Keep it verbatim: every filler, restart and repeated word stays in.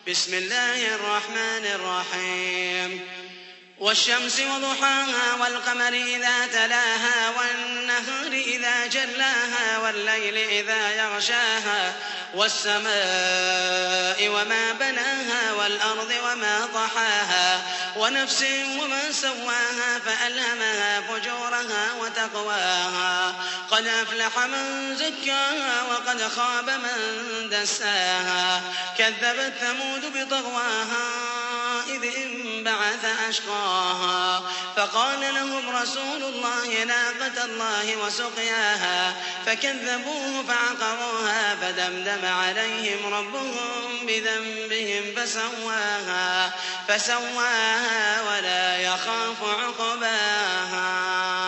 بسم الله الرحمن الرحيم والشمس وضحاها والقمر إذا تلاها والنهار إذا جلاها والليل إذا يغشاها والسماء وما بناها والأرض وما طحاها ونفس وما سواها فألهمها فجورها وتقواها قد أفلح من زكاها وقد خاب من دساها كذبت ثمود بطغواها إذ انبعث أشقاها فقال لهم رسول الله ناقة الله وسقياها فكذبوه فعقروها فدمدم عليهم ربهم بذنبهم فسواها فسواها ولا يخاف عقباها.